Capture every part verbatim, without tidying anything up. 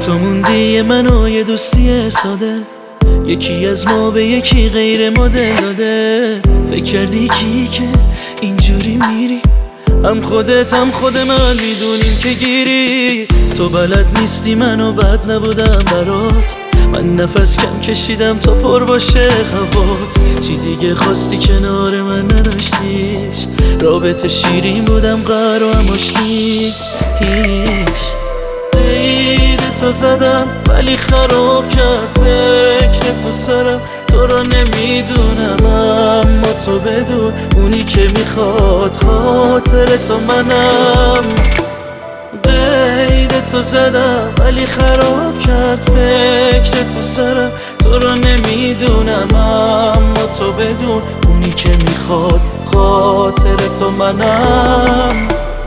تو موندی منو یه دوستی ساده، یکی از ما به یکی غیر مدل داده. فکر کردی کی که اینجوری میری، هم خودت هم خود من میدونیم که گیری. تو بلد نیستی منو بد نبودم برات، من نفس کم کشیدم تا پر باشه هوات. چی دیگه خواستی کنار من نداشتیش، رابطه شیرین بودم قرار و هم آشتی. هیچ دید تو زدم ولی خراب کرد فکر تو سرم. تو رو نمیدونم اما تو بدون، اونی که میخواد خاطر تو منم. قید تو زدم ولی خراب کرد فکر تو سرم. تو رو نمیدونم اما تو بدون، اونی که میخواد خاطر تو منم.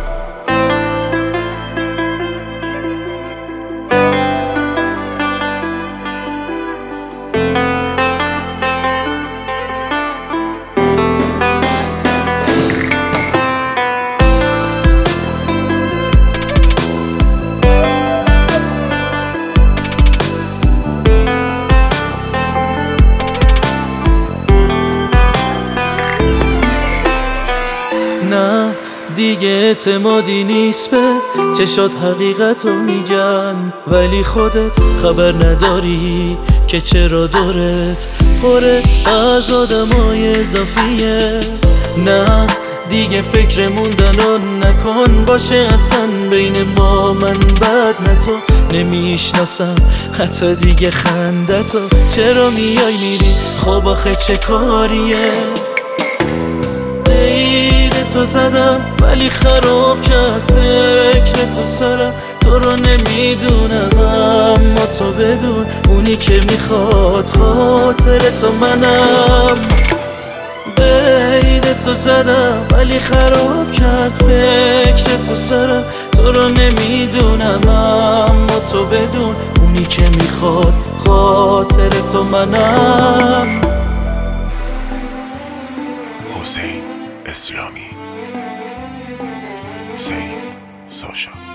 نه دیگه اعتمادی نیست به چشات حقیقتو میگن، ولی خودت خبر نداری که چرا دورت پره از آدمای اضافیه. نه دیگه فکر موندنو نکن باشه اصلا بین ما، من بد نه تو نمیشناسم حتی دیگه خندتو. چرا میای میری خب آخه چه کاریه. تو زدم ولی خراب کرد فکر تو سرم. تو رو نمیدونم اما تو بدون، اونی که میخواد خاطر تو منم. بید تو زدم ولی خراب کرد فکر تو سرم. تو رو نمیدونم اما تو بدون، اونی که میخواد خاطر تو منم. حسین اسلامی، سید ساشا.